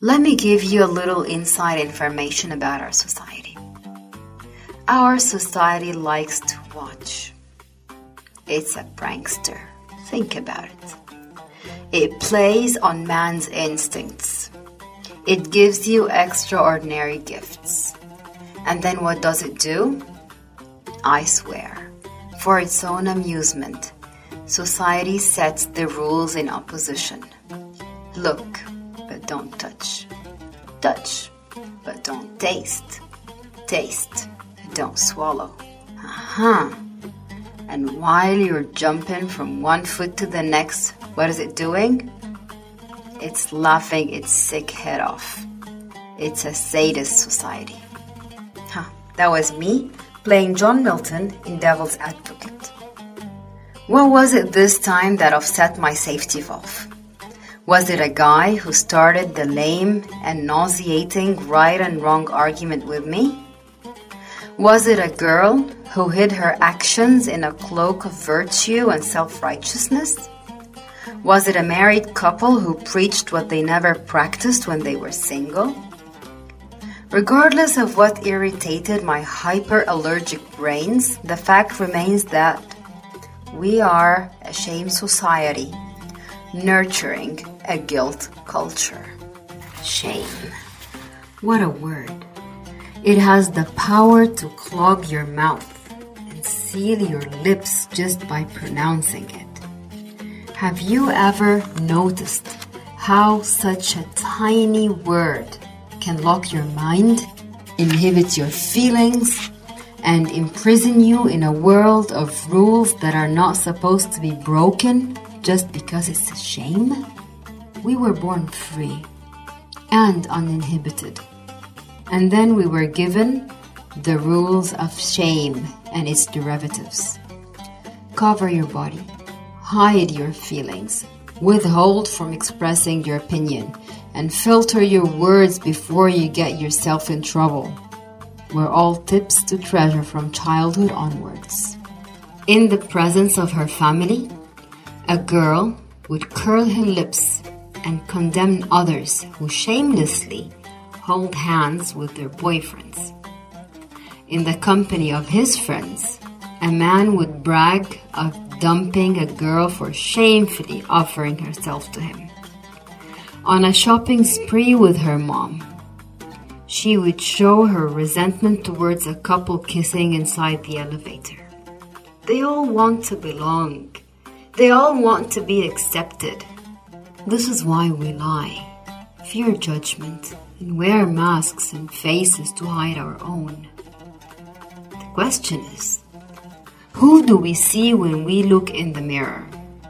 Let me give you a little inside information about our society. Our society likes to watch. It's a prankster. Think about it. It plays on man's instincts. It gives you extraordinary gifts. And then what does it do? I swear, for its own amusement, society sets the rules in opposition. Look, but don't touch. Touch, but don't taste. Taste, but don't swallow. And while you're jumping from one foot to the next, what is it doing? It's laughing its sick head off. It's a sadist society. That was me playing John Milton in Devil's Advocate. What was it this time that upset my safety valve? Was it a guy who started the lame and nauseating right and wrong argument with me? Was it a girl who hid her actions in a cloak of virtue and self-righteousness? Was it a married couple who preached what they never practiced when they were single? Regardless of what irritated my hyper-allergic brains, the fact remains that we are a shame society, nurturing a guilt culture. Shame. What a word. It has the power to clog your mouth and seal your lips just by pronouncing it. Have you ever noticed how such a tiny word can lock your mind, inhibit your feelings, and imprison you in a world of rules that are not supposed to be broken just because it's a shame? We were born free and uninhibited. And then we were given the rules of shame and its derivatives. Cover your body, hide your feelings, withhold from expressing your opinion, and filter your words before you get yourself in trouble. Were all tips to treasure from childhood onwards. In the presence of her family, a girl would curl her lips and condemn others who shamelessly hold hands with their boyfriends. In the company of his friends, a man would brag of dumping a girl for shamefully offering herself to him. On a shopping spree with her mom, she would show her resentment towards a couple kissing inside the elevator. They all want to belong. They all want to be accepted. This is why we lie, fear judgment, and wear masks and faces to hide our own. The question is, who do we see when we look in the mirror?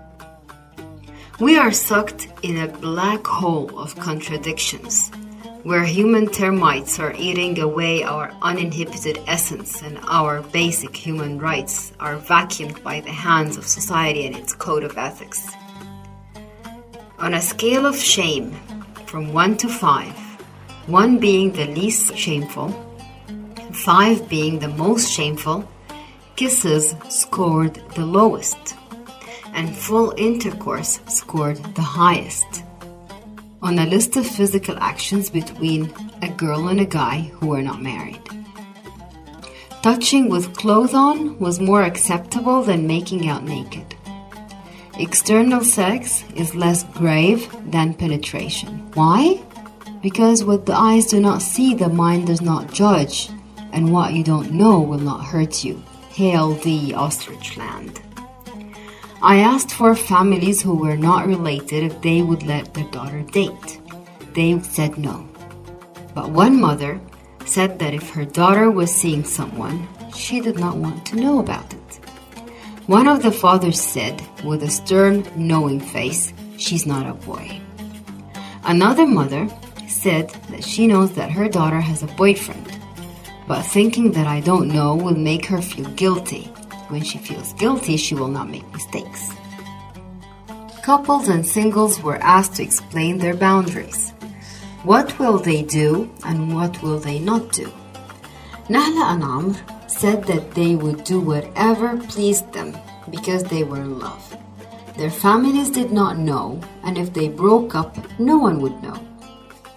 We are sucked in a black hole of contradictions, where human termites are eating away our uninhibited essence and our basic human rights are vacuumed by the hands of society and its code of ethics. On a scale of shame, from 1 to 5, 1 being the least shameful, 5 being the most shameful, kisses scored the lowest, and full intercourse scored the highest. On a list of physical actions between a girl and a guy who were not married, touching with clothes on was more acceptable than making out naked. External sex is less grave than penetration. Why? Because what the eyes do not see, the mind does not judge, and what you don't know will not hurt you. Hail thee, ostrich land. I asked for families who were not related if they would let their daughter date. They said no. But one mother said that if her daughter was seeing someone, she did not want to know about it. One of the fathers said, with a stern, knowing face, she's not a boy. Another mother said that she knows that her daughter has a boyfriend, but thinking that I don't know will make her feel guilty. When she feels guilty, she will not make mistakes. Couples and singles were asked to explain their boundaries. What will they do and what will they not do? Nahla and Amr said that they would do whatever pleased them because they were in love. Their families did not know, and if they broke up, no one would know.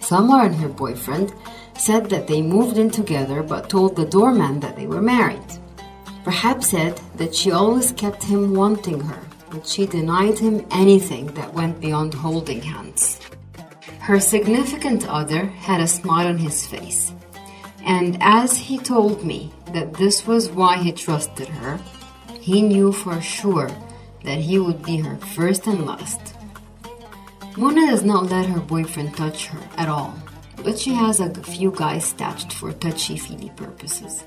Samar and her boyfriend said that they moved in together but told the doorman that they were married. Rahab said that she always kept him wanting her, but she denied him anything that went beyond holding hands. Her significant other had a smile on his face, and as he told me that this was why he trusted her, he knew for sure that he would be her first and last. Mona does not let her boyfriend touch her at all, but she has a few guys stashed for touchy-feely purposes.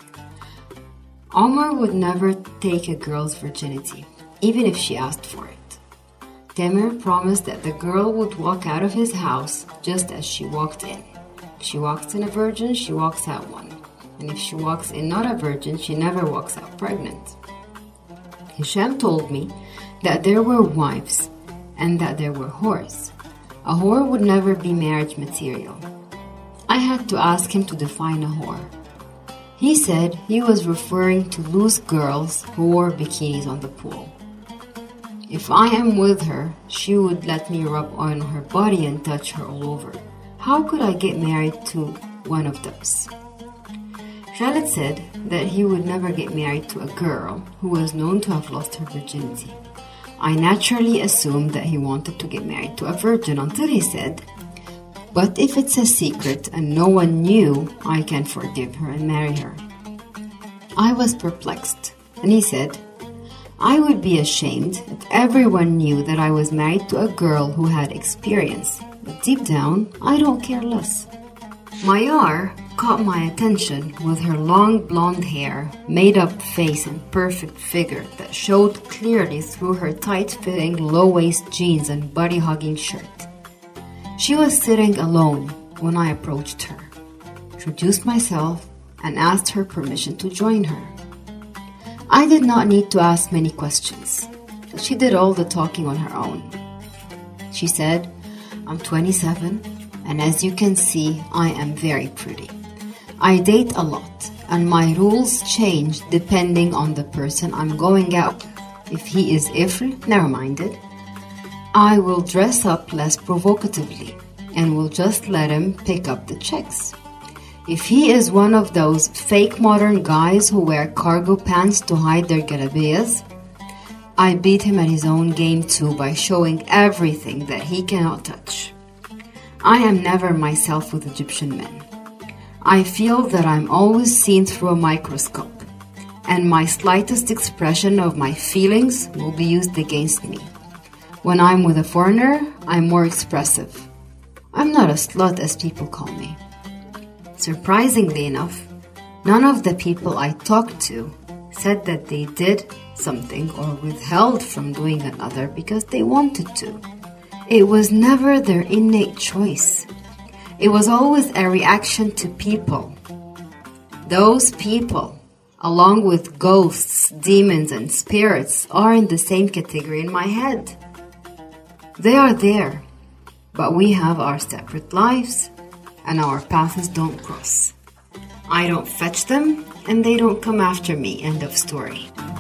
Omar would never take a girl's virginity, even if she asked for it. Tamer promised that the girl would walk out of his house just as she walked in. If she walks in a virgin, she walks out one. And if she walks in not a virgin, she never walks out pregnant. Hisham told me that there were wives and that there were whores. A whore would never be marriage material. I had to ask him to define a whore. He said he was referring to loose girls who wore bikinis on the pool. If I am with her, she would let me rub on her body and touch her all over. How could I get married to one of those? Khaled said that he would never get married to a girl who was known to have lost her virginity. I naturally assumed that he wanted to get married to a virgin until he said, "But if it's a secret and no one knew, I can forgive her and marry her." I was perplexed, and he said, "I would be ashamed if everyone knew that I was married to a girl who had experience, but deep down, I don't care less." Mayar caught my attention with her long blonde hair, made-up face and perfect figure that showed clearly through her tight-fitting low-waist jeans and body-hugging shirt. She was sitting alone when I approached her, introduced myself, and asked her permission to join her. I did not need to ask many questions. She did all the talking on her own. She said, "I'm 27, and as you can see, I am very pretty. I date a lot, and my rules change depending on the person I'm going out with. If he is ifl, narrow-minded, I will dress up less provocatively and will just let him pick up the chicks. If he is one of those fake modern guys who wear cargo pants to hide their galabiyas, I beat him at his own game too by showing everything that he cannot touch. I am never myself with Egyptian men. I feel that I'm always seen through a microscope, and my slightest expression of my feelings will be used against me. When I'm with a foreigner, I'm more expressive. I'm not a slut as people call me." Surprisingly enough, none of the people I talked to said that they did something or withheld from doing another because they wanted to. It was never their innate choice. It was always a reaction to people. Those people, along with ghosts, demons, and spirits, are in the same category in my head. They are there, but we have our separate lives, and our paths don't cross. I don't fetch them, and they don't come after me. End of story.